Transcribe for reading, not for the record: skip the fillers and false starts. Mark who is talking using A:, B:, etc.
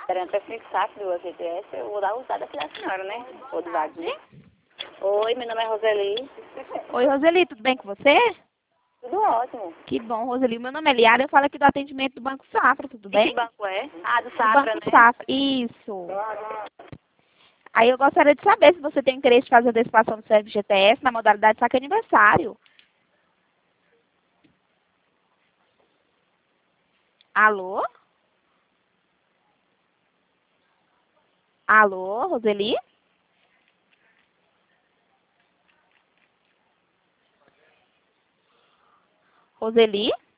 A: Perante esse saco do FGTS, eu vou dar usada aqui da senhora, né? Ou do Wagner. Oi, meu nome é Roseli.
B: Oi, Roseli, tudo bem com você?
A: Tudo ótimo.
B: Que bom, Roseli. Meu nome é Liara, eu falo aqui do atendimento do Banco Safra, tudo
A: E que
B: bem?
A: banco é? Ah, do
B: Do
A: Safra,
B: Banco
A: né?
B: Safra, isso. Aí eu gostaria de saber se você tem interesse de fazer a antecipação do seu FGTS na modalidade saque aniversário. Alô? Alô, Roseli? Roseli?